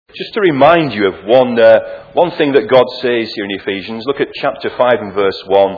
Just to remind you of one thing that God says here in Ephesians, look at chapter 5 and verse 1.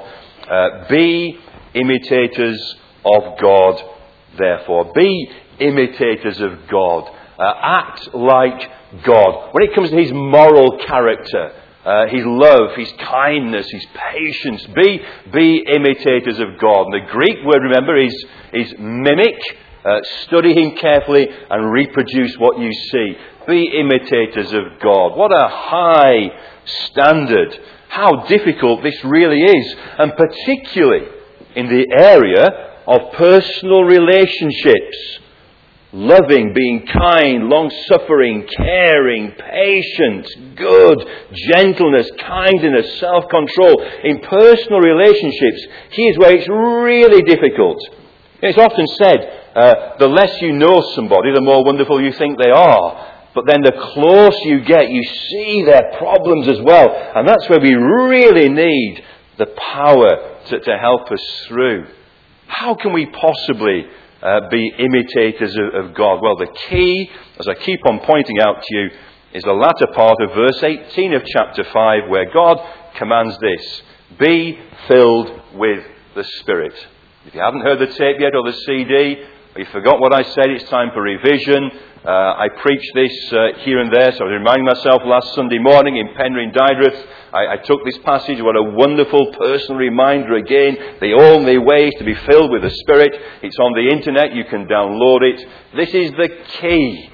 Be imitators of God, therefore. Be imitators of God. Act like God. When it comes to his moral character, his love, his kindness, his patience, be imitators of God. And the Greek word, remember, is mimic. Study him carefully and reproduce what you see. Be imitators of God. What a high standard. How difficult this really is. And particularly in the area of personal relationships. Loving, being kind, long-suffering, caring, patient, good, gentleness, kindness, self-control. In personal relationships, here's where it's really difficult. It's often said, the less you know somebody, the more wonderful you think they are. But then the closer you get, you see their problems as well. And that's where we really need the power to help us through. How can we possibly be imitators of God? Well, the key, as I keep on pointing out to you, is the latter part of verse 18 of chapter 5, where God commands this: be filled with the Spirit. If you haven't heard the tape yet or the CD, or you forgot what I said, it's time for revision. I preached this here and there, so I was reminding myself last Sunday morning in Penryn Didrith. I took this passage, what a wonderful personal reminder again. The only way is to be filled with the Spirit. It's on the internet, you can download it. This is the key.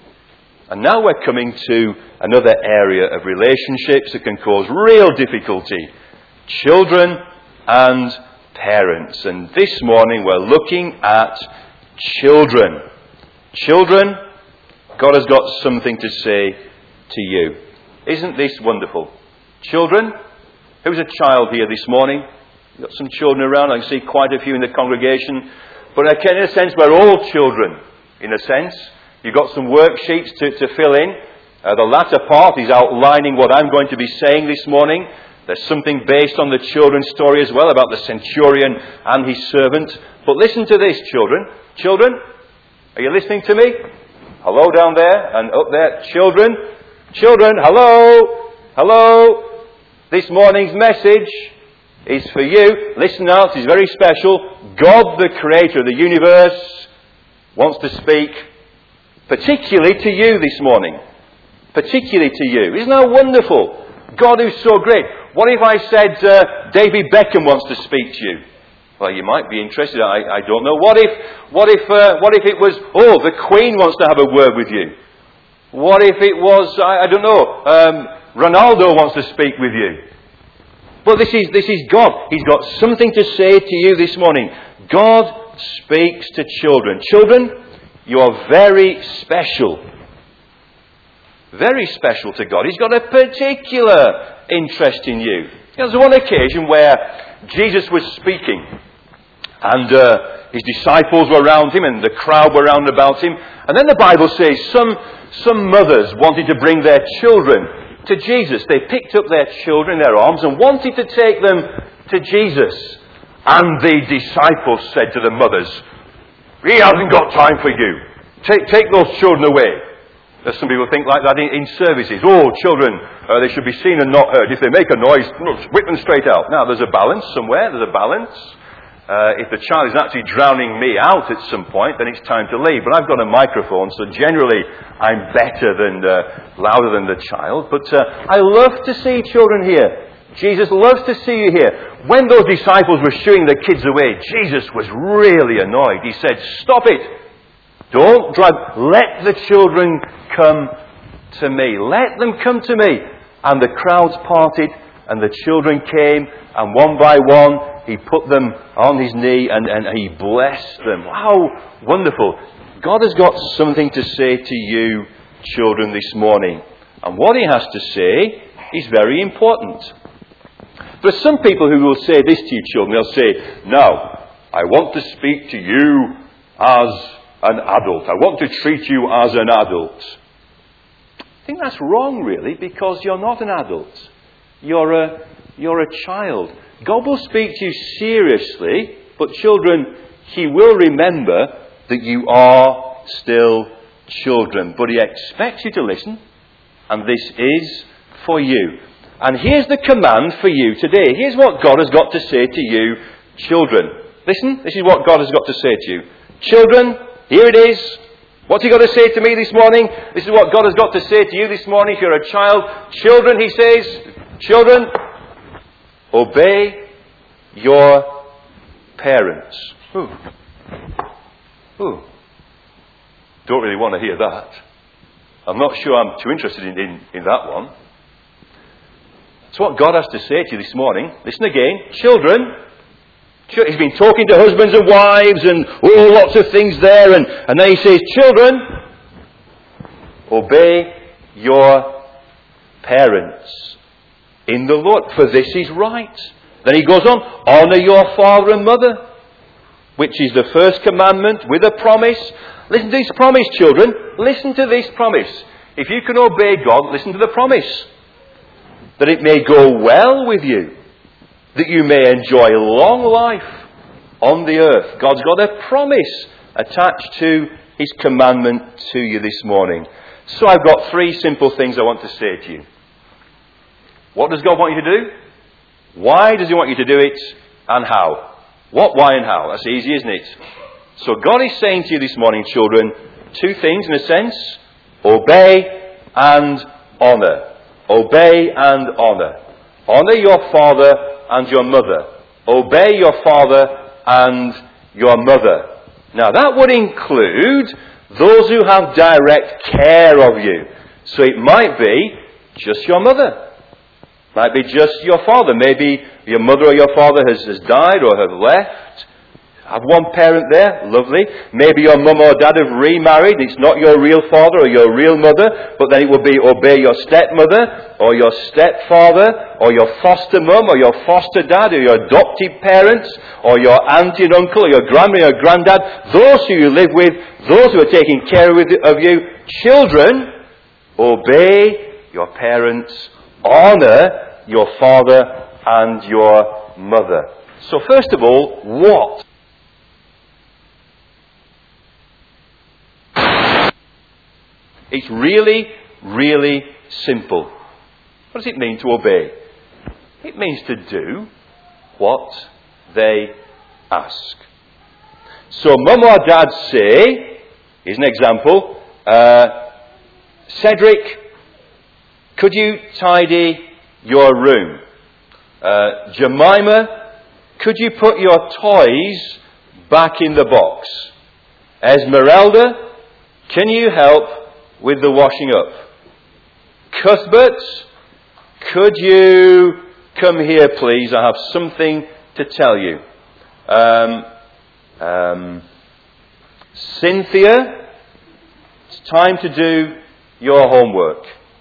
And now we're coming to another area of relationships that can cause real difficulty. Children and parents. And this morning we're looking at children. Children, God has got something to say to you. Isn't this wonderful? Children, who's a child here this morning? You've got some children around. I can see quite a few in the congregation. But in a sense, we're all children, in a sense. You've got some worksheets to fill in. The latter part is outlining what I'm going to be saying this morning. There's something based on the children's story as well about the centurion and his servant. But listen to this, children. Children, are you listening to me? Hello down there and up there. Children, children, hello, hello. This morning's message is for you. Listen now, this is very special. God, the creator of the universe, wants to speak particularly to you this morning. Particularly to you. Isn't that wonderful? God who's so great. What if I said David Beckham wants to speak to you? Well, you might be interested. I don't know. What if it was, the Queen wants to have a word with you? What if it was, I don't know, Ronaldo wants to speak with you? But this is God. He's got something to say to you this morning. God speaks to children. Children, you are very special. Very special to God. He's got a particular interest in you. There's one occasion where Jesus was speaking and his disciples were around him and the crowd were round about him. And then the Bible says some mothers wanted to bring their children to Jesus. They picked up their children in their arms and wanted to take them to Jesus. And the disciples said to the mothers, "He hasn't got time for you. Take those children away." There's some people think like that in services. Children, they should be seen and not heard. If they make a noise, whip them straight out. Now, there's a balance somewhere. There's a balance. If the child is actually drowning me out at some point, then it's time to leave. But I've got a microphone, so generally I'm better than, louder than the child. But I love to see children here. Jesus loves to see you here. When those disciples were shooing the kids away, Jesus was really annoyed. He said, "Stop it. Don't drag. Let the children come to me. Let them come to me." And the crowds parted and the children came, and one by one he put them on his knee and he blessed them. How wonderful. God has got something to say to you, children, this morning. And what he has to say is very important. There are some people who will say this to you, children. They'll say, "Now, I want to speak to you as an adult. I want to treat you as an adult." I think that's wrong, really, because you're not an adult. You're a child. God will speak to you seriously, but children, he will remember that you are still children. But he expects you to listen. And this is for you. And here's the command for you today. Here's what God has got to say to you, children. Listen, this is what God has got to say to you. Children, here it is. What's he got to say to me this morning? This is what God has got to say to you this morning if you're a child. Children, he says, children, obey your parents. Ooh. Don't really want to hear that. I'm not sure I'm too interested in that one. That's what God has to say to you this morning. Listen again. Children, he's been talking to husbands and wives and lots of things there. And then he says, children, obey your parents in the Lord, for this is right. Then he goes on, honour your father and mother, which is the first commandment with a promise. Listen to this promise, children. Listen to this promise. If you can obey God, listen to the promise. That it may go well with you. That you may enjoy long life on the earth. God's got a promise attached to his commandment to you this morning. So I've got 3 simple things I want to say to you. What does God want you to do? Why does he want you to do it? And how? What, why, and how? That's easy, isn't it? So God is saying to you this morning, children, 2 things in a sense. Obey and honour. Obey and honour. Honour your father and your mother. Obey your father and your mother. Now that would include those who have direct care of you. So it might be just your mother. Might be just your father. Maybe your mother or your father has died or have left. Have one parent there, lovely. Maybe your mum or dad have remarried. It's not your real father or your real mother, but then it will be obey your stepmother or your stepfather or your foster mum or your foster dad or your adopted parents or your auntie and uncle or your grandma or your granddad. Those who you live with, those who are taking care of you. Children, obey your parents. Honour your father and your mother. So first of all, what? It's really, really simple. What does it mean to obey? It means to do what they ask. So mum or dad say, here's an example, Cedric, could you tidy your room? Jemima, could you put your toys back in the box? Esmeralda, can you help with the washing up? Cuthbert, could you come here please? I have something to tell you. Cynthia, it's time to do your homework.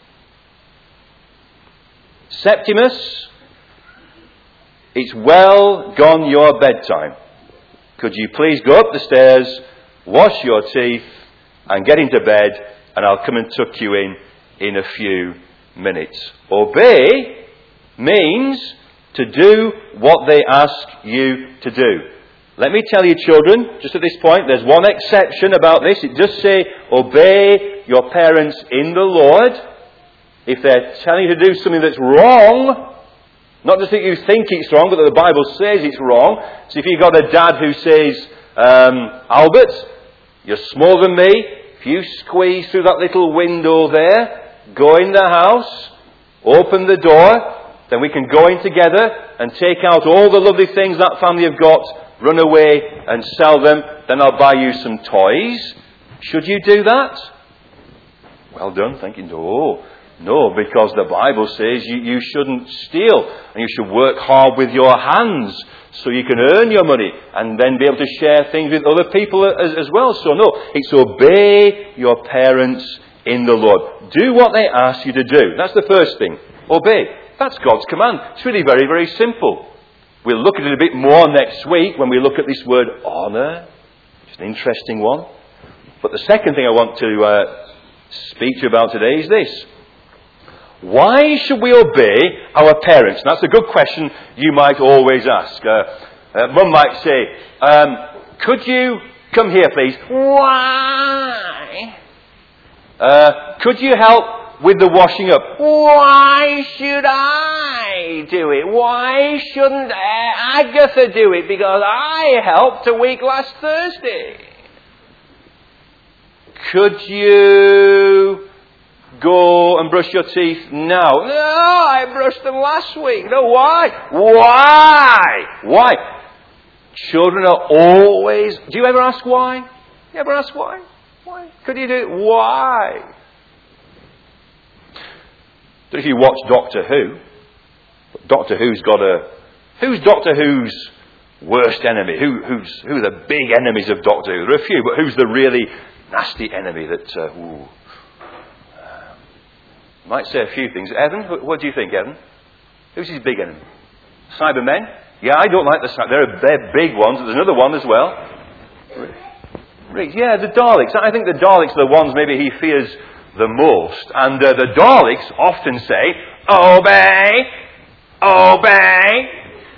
Septimus, it's well gone your bedtime. Could you please go up the stairs, wash your teeth, and get into bed, and I'll come and tuck you in a few minutes. Obey means to do what they ask you to do. Let me tell you, children, just at this point, there's one exception about this. It does say, obey your parents in the Lord. If they're telling you to do something that's wrong, not just that you think it's wrong, but that the Bible says it's wrong. So if you've got a dad who says, Albert, you're smaller than me. If you squeeze through that little window there, go in the house, open the door, then we can go in together and take out all the lovely things that family have got, run away and sell them, then I'll buy you some toys. Should you do that? Well done, thank you. No, because the Bible says you shouldn't steal, and you should work hard with your hands so you can earn your money and then be able to share things with other people as well. So no, it's obey your parents in the Lord. Do what they ask you to do. That's the first thing. Obey. That's God's command. It's really very, very simple. We'll look at it a bit more next week when we look at this word honour. It's an interesting one. But the second thing I want to speak to you about today is this. Why should we obey our parents? And that's a good question you might always ask. Mum might say, could you come here please? Why? Could you help with the washing up. Why should I do it? Why shouldn't Agatha do it? Because I helped a week last Thursday. Could you go and brush your teeth now? No, I brushed them last week. No, why? Why? Children are always... Do you ever ask why? You ever ask why? Why? Could you do it? Why? If you watch Doctor Who, Doctor Who's got a... Who's Doctor Who's worst enemy? Who are the big enemies of Doctor Who? There are a few, but who's the really nasty enemy that... might say a few things. Evan, what do you think, Evan? Who's his big enemy? Cybermen? Yeah, I don't like the Cybermen. They're big ones. There's another one as well. Yeah, the Daleks. I think the Daleks are the ones maybe he fears the most. And the Daleks often say, obey, obey,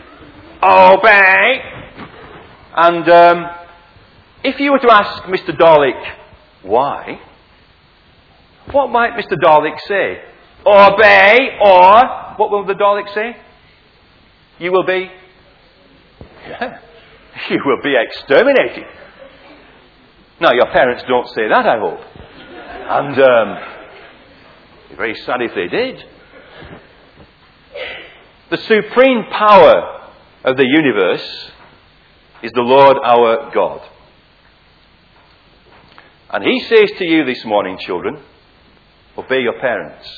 obey. And if you were to ask Mr. Dalek why, what might Mr. Dalek say? Obey, or what will the Dalek say? You will be? Yeah, you will be exterminated. Now, your parents don't say that, I hope. And be very sad if they did. The supreme power of the universe is the Lord our God. And He says to you this morning, children, obey your parents.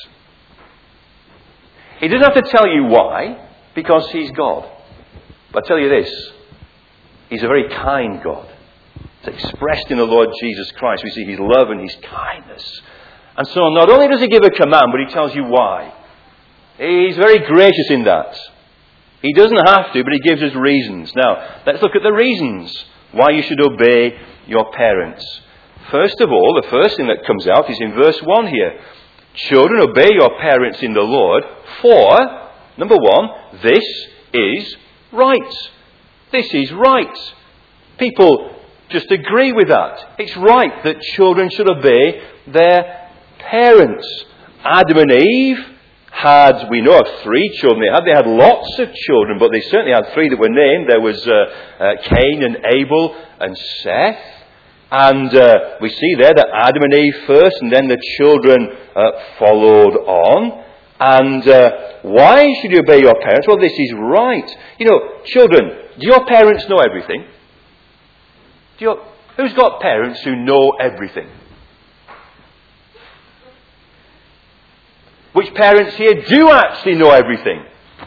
He doesn't have to tell you why, because He's God. But I tell you this, He's a very kind God. It's expressed in the Lord Jesus Christ. We see His love and His kindness. And so not only does He give a command, but He tells you why. He's very gracious in that. He doesn't have to, but He gives us reasons. Now, let's look at the reasons why you should obey your parents. First of all, the first thing that comes out is in verse 1 here. Children, obey your parents in the Lord, for, number one, this is right. This is right. People just agree with that. It's right that children should obey their parents. Adam and Eve had, we know of 3 children they had lots of children, but they certainly had 3 that were named. There was Cain and Abel and Seth. And we see there that Adam and Eve first, and then the children followed on. And why should you obey your parents? Well, this is right. You know, children, do your parents know everything? Who's got parents who know everything? Which parents here do actually know everything?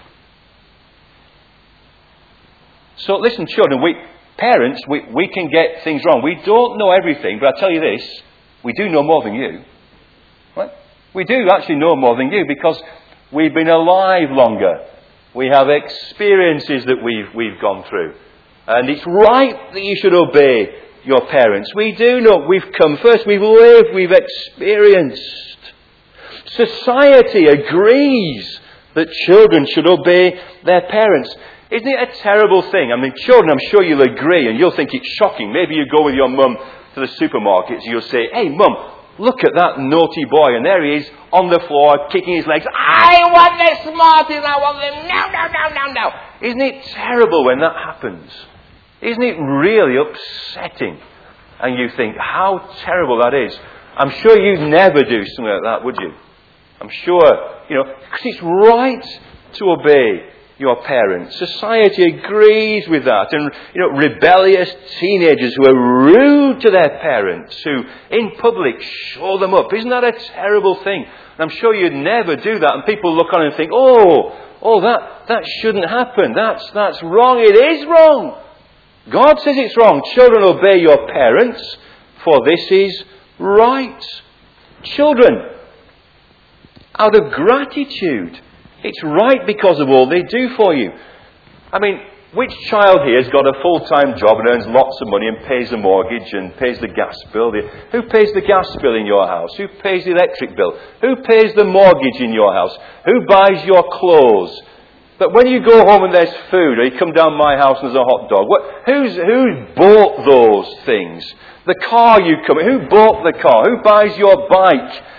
So listen, children, parents, we can get things wrong. We don't know everything, but I'll tell you this, we do know more than you. Right? We do actually know more than you because we've been alive longer. We have experiences that we've gone through. And it's right that you should obey your parents. We do know. We've come first. We've lived. We've experienced. Society agrees that children should obey their parents. Isn't it a terrible thing? I mean, children, I'm sure you'll agree and you'll think it's shocking. Maybe you go with your mum to the supermarket and you'll say, hey, Mum, look at that naughty boy. And there he is on the floor, kicking his legs. I want the Smarties. I want them now. Isn't it terrible when that happens? Isn't it really upsetting? And you think, how terrible that is. I'm sure you'd never do something like that, would you? I'm sure, because it's right to obey your parents. Society agrees with that. And, rebellious teenagers who are rude to their parents, who in public show them up. Isn't that a terrible thing? And I'm sure you'd never do that. And people look on and think, that shouldn't happen. That's wrong. It is wrong. God says it's wrong. Children, obey your parents, for this is right. Children, out of gratitude, it's right because of all they do for you. I mean, which child here has got a full-time job and earns lots of money and pays the mortgage and pays the gas bill? Who pays the gas bill in your house? Who pays the electric bill? Who pays the mortgage in your house? Who buys your clothes? But when you go home and there's food, or you come down my house and there's a hot dog, who's bought those things? The car you come in, who bought the car? Who buys your bike?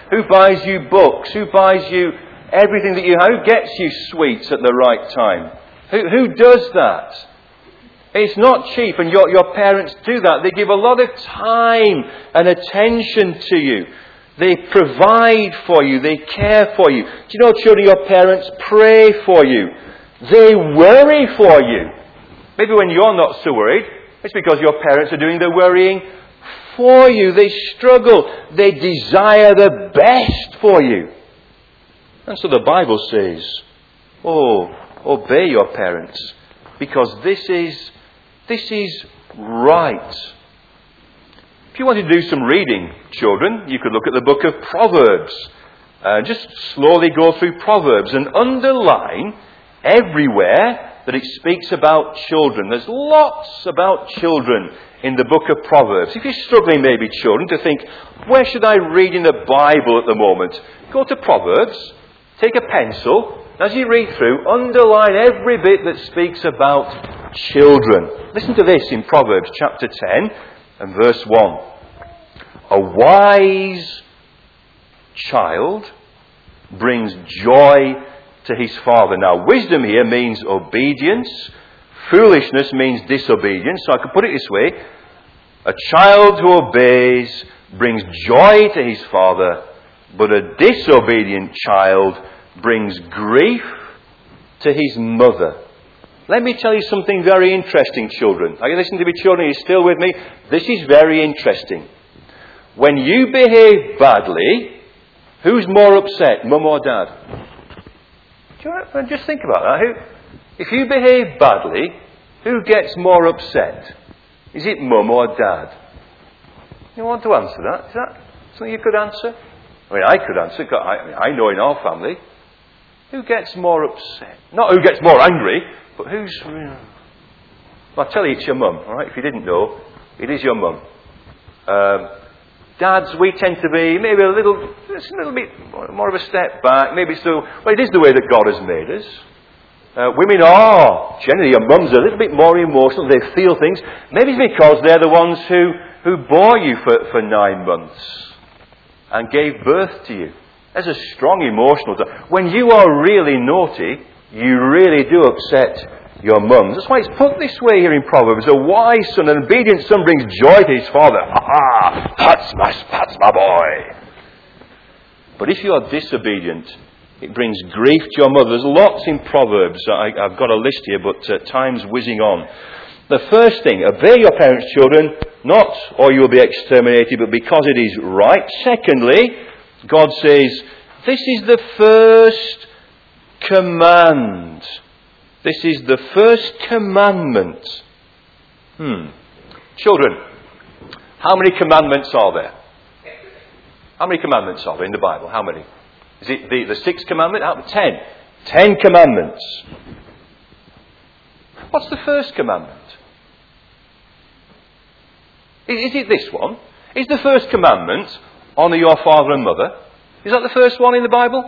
Who buys you books? Who buys you everything that you have? Who gets you sweets at the right time? Who does that? It's not cheap, and your parents do that. They give a lot of time and attention to you. They provide for you. They care for you. Do you know, children, your parents pray for you. They worry for you. Maybe when you're not so worried, it's because your parents are doing the worrying for you. They struggle. They desire the best for you. And so the Bible says, obey your parents, because this is right. If you want to do some reading, children, you could look at the book of Proverbs. Just slowly go through Proverbs and underline everywhere that it speaks about children. There's lots about children in the book of Proverbs. If you're struggling, maybe, children, to think, where should I read in the Bible at the moment? Go to Proverbs, take a pencil, as you read through, underline every bit that speaks about children. Listen to this in Proverbs chapter 10 and verse 1. A wise child brings joy to his father. Now, wisdom here means obedience. Foolishness means disobedience. So I could put it this way. A child who obeys brings joy to his father, but a disobedient child brings grief to his mother. Let me tell you something very interesting, children. Are you listening to me, children? Are you still with me? This is very interesting. When you behave badly, who's more upset, mum or dad? Just think about that. If you behave badly, who gets more upset? Is it mum or dad? You want to answer that? Is that something you could answer? I mean, I could answer. I know in our family, who gets more upset? Not who gets more angry, but who's... Well, I'll tell you, it's your mum, all right? If you didn't know, it is your mum. Dads, we tend to be maybe a little bit more of a step back. Maybe so. Well, it is the way that God has made us. Women are, generally, your mums are a little bit more emotional. They feel things. Maybe it's because they're the ones who bore you for 9 months and gave birth to you. There's a strong emotional... When you are really naughty, you really do upset your mums. That's why it's put this way here in Proverbs. A wise son, an obedient son brings joy to his father. Ha ha! That's my boy. But if you are disobedient, it brings grief to your mother. There's lots in Proverbs. I've got a list here, but time's whizzing on. The first thing, obey your parents, children, not or you will be exterminated, but because it is right. Secondly, God says, this is the first command. This is the first commandment. Children, how many commandments are there? How many commandments are there in the Bible? How many? Is it the 6th commandment? 10. 10 commandments. What's the first commandment? Is it this one? Is the first commandment, honour your father and mother? Is that the first one in the Bible?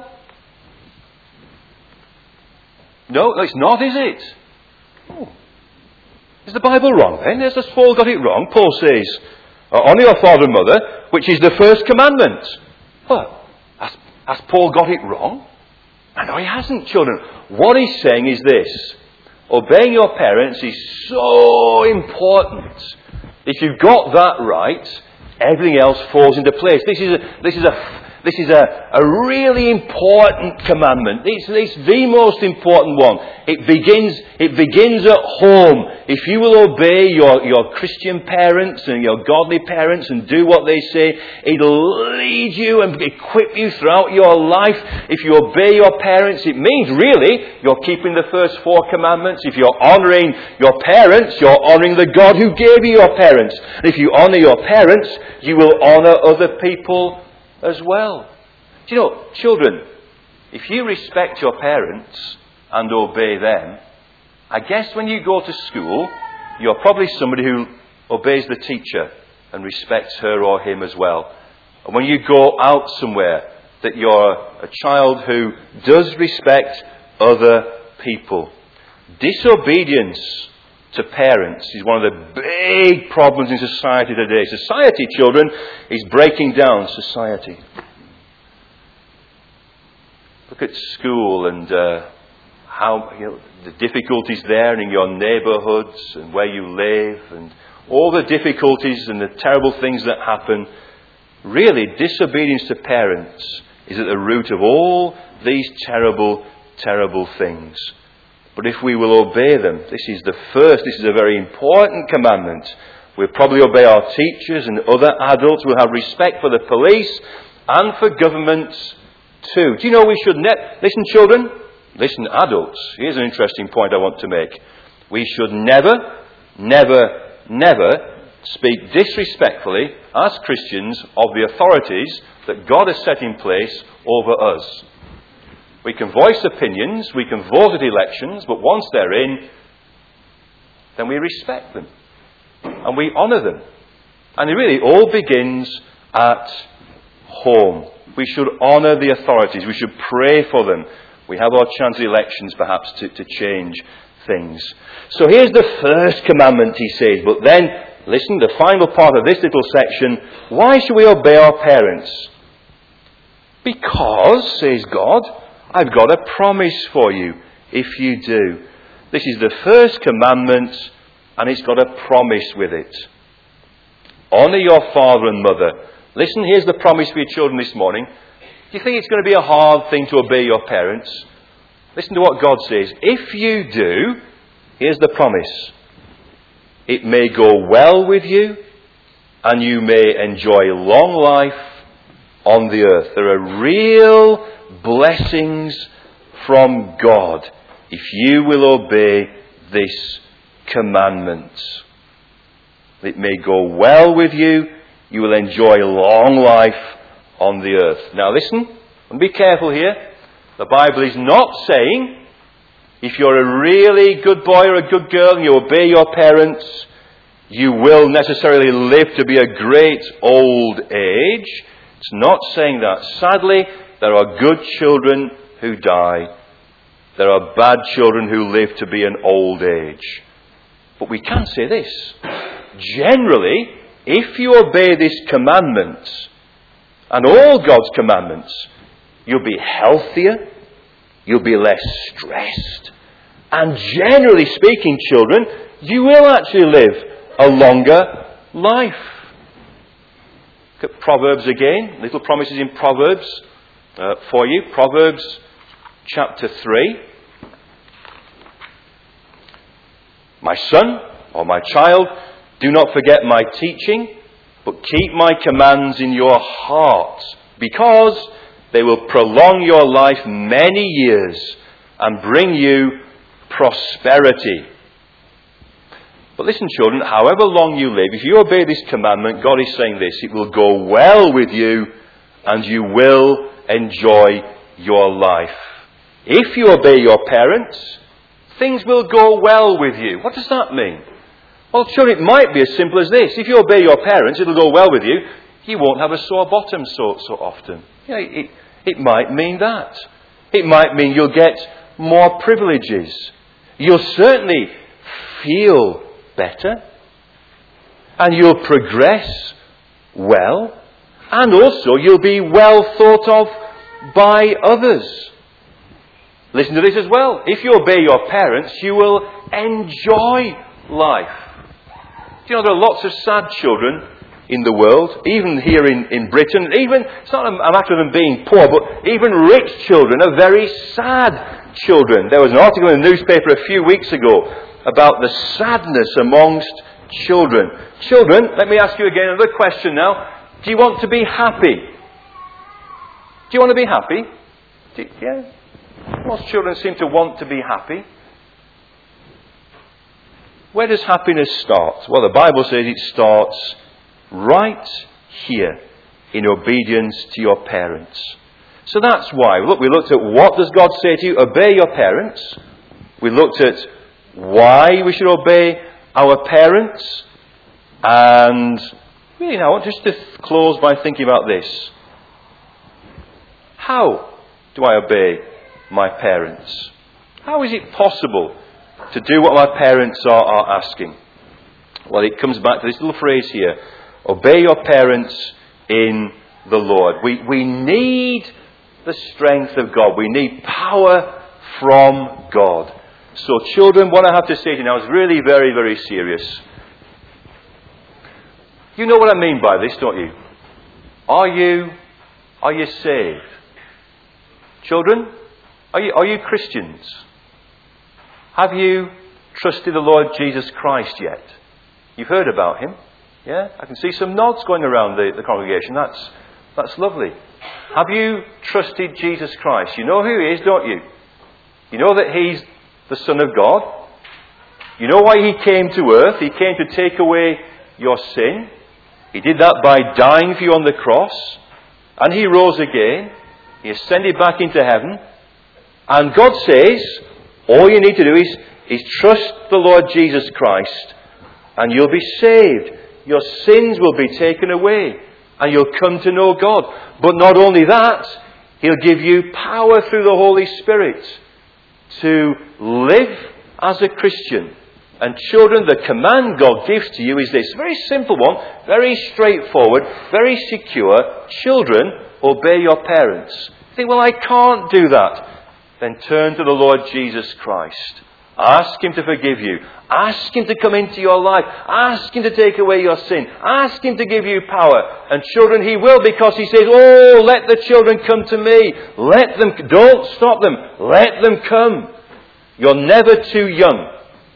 No, it's not, is it? Oh. Is the Bible wrong then? Has Paul got it wrong? Paul says, honour your father and mother, which is the first commandment. Well, has Paul got it wrong? No, he hasn't, children. What he's saying is this. Obeying your parents is so important. If you've got that right, everything else falls into place. This is a really important commandment. It's the most important one. It begins at home. If you will obey your Christian parents and your godly parents and do what they say, it'll lead you and equip you throughout your life. If you obey your parents, it means really you're keeping the first 4 commandments. If you're honouring your parents, you're honouring the God who gave you your parents. And if you honour your parents, you will honour other people as well. Do you know, children, if you respect your parents and obey them, I guess when you go to school, you're probably somebody who obeys the teacher and respects her or him as well. And when you go out somewhere, that you're a child who does respect other people. Disobedience to parents is one of the big problems in society today. Society, children, is breaking down society. Look at school and how the difficulties there in your neighbourhoods and where you live and all the difficulties and the terrible things that happen. Really, disobedience to parents is at the root of all these terrible, terrible things. But if we will obey them, this is a very important commandment. We'll probably obey our teachers and other adults. We'll have respect for the police and for governments too. Do you know we should listen, children? Listen, adults. Here's an interesting point I want to make. We should never, never, never speak disrespectfully as Christians of the authorities that God has set in place over us. We can voice opinions, we can vote at elections, but once they're in, then we respect them and we honour them. And it really all begins at home. We should honour the authorities. We should pray for them. We have our chance at elections perhaps to change things. So here's the first commandment, he says. But then, listen, the final part of this little section. Why should we obey our parents? Because, says God, I've got a promise for you if you do. This is the first commandment, and it's got a promise with it. Honour your father and mother. Listen, here's the promise for your children this morning. Do you think it's going to be a hard thing to obey your parents? Listen to what God says. If you do, here's the promise. It may go well with you, and you may enjoy long life on the earth. There are real blessings from God if you will obey this commandment. It may go well with you. You will enjoy long life on the earth. Now listen, and be careful here. The Bible is not saying if you're a really good boy or a good girl and you obey your parents, you will necessarily live to be a great old age. It's not saying that. Sadly, there are good children who die. There are bad children who live to be an old age. But we can say this. Generally, if you obey this commandment and all God's commandments, you'll be healthier, you'll be less stressed, and generally speaking, children, you will actually live a longer life. Look at Proverbs again. Little promises in Proverbs for you. Proverbs chapter 3. My son, or my child, do not forget my teaching, but keep my commands in your heart, because they will prolong your life many years and bring you prosperity. But listen, children, however long you live, if you obey this commandment, God is saying this, it will go well with you and you will enjoy your life. If you obey your parents, things will go well with you. What does that mean? Well, children, it might be as simple as this. If you obey your parents, it'll go well with you. You won't have a sore bottom so often. It might mean that. It might mean you'll get more privileges. You'll certainly feel better. And you'll progress well. And also you'll be well thought of by others. Listen to this as well. If you obey your parents, you will enjoy life. Do you know there are lots of sad children in the world, even here in Britain. Even, it's not a matter of them being poor, but even rich children are very sad children. There was an article in the newspaper a few weeks ago about the sadness amongst children. Children, let me ask you again another question now. Do you want to be happy? Do you want to be happy? Yeah. Most children seem to want to be happy. Where does happiness start? Well, the Bible says it starts right here in obedience to your parents. So that's why. Look, we looked at what does God say to you? Obey your parents. We looked at why we should obey our parents. And really now, I want just to close by thinking about this. How do I obey my parents? How is it possible to do what my parents are asking? Well, it comes back to this little phrase here. Obey your parents in the Lord. We need the strength of God. We need power from God. So children, what I have to say to you now is really very, very serious. You know what I mean by this, don't you? Are you saved? Children, are you Christians? Have you trusted the Lord Jesus Christ yet? You've heard about him. Yeah? I can see some nods going around the congregation. That's lovely. Have you trusted Jesus Christ? You know who he is, don't you? You know that he's the Son of God. You know why he came to earth. He came to take away your sin. He did that by dying for you on the cross. And he rose again. He ascended back into heaven. And God says, all you need to do is trust the Lord Jesus Christ, and you'll be saved. Your sins will be taken away, and you'll come to know God. But not only that, he'll give you power through the Holy Spirit to live as a Christian. And children, the command God gives to you is this very simple one, very straightforward, very secure. Children, obey your parents. You think, well, I can't do that. Then turn to the Lord Jesus Christ. Ask him to forgive you. Ask him to come into your life. Ask him to take away your sin. Ask him to give you power. And children, he will, because he says, oh, let the children come to me. Let them, don't stop them. Let them come. You're never too young.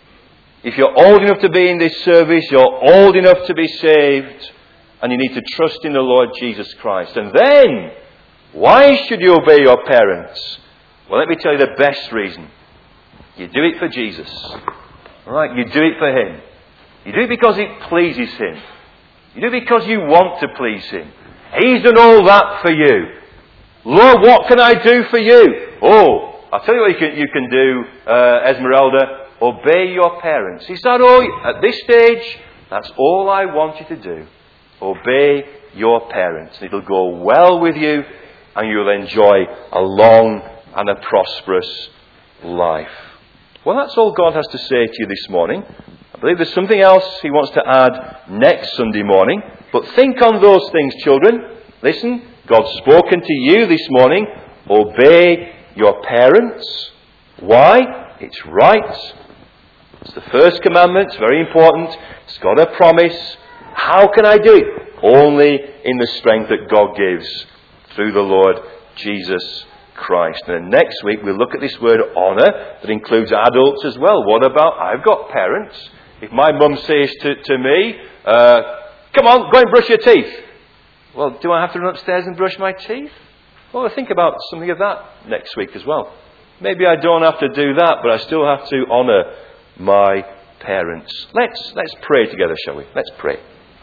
If you're old enough to be in this service, you're old enough to be saved. And you need to trust in the Lord Jesus Christ. And then, why should you obey your parents? Well, let me tell you the best reason. You do it for Jesus. All right? You do it for him. You do it because it pleases him. You do it because you want to please him. He's done all that for you. Lord, what can I do for you? Oh, I'll tell you what you can do, Esmeralda. Obey your parents. Is that all? At this stage, that's all I want you to do. Obey your parents. It'll go well with you, and you'll enjoy a long and a prosperous life. Well, that's all God has to say to you this morning. I believe there's something else he wants to add next Sunday morning. But think on those things, children. Listen, God's spoken to you this morning. Obey your parents. Why? It's right. It's the first commandment. It's very important. It's got a promise. How can I do it? Only in the strength that God gives through the Lord Jesus Christ. And then next week we'll look at this word honour that includes adults as well. What about, I've got parents. If my mum says to me, come on, go and brush your teeth. Well, do I have to run upstairs and brush my teeth? Well, I'll think about something of that next week as well. Maybe I don't have to do that, but I still have to honour my parents. Let's pray together, shall we? Let's pray.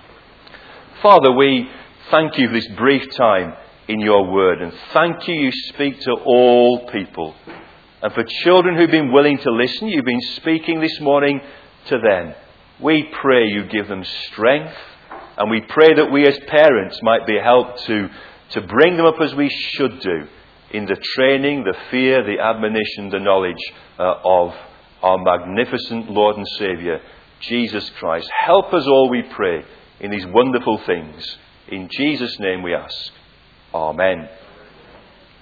Father, we thank you for this brief time in your word, and thank you speak to all people. And for children who've been willing to listen, you've been speaking this morning to them. We pray you give them strength, and we pray that we as parents might be helped to bring them up as we should do in the training, the fear, the admonition, the knowledge of our magnificent Lord and Saviour, Jesus Christ. Help us all, we pray, in these wonderful things. In Jesus' name we ask. Amen.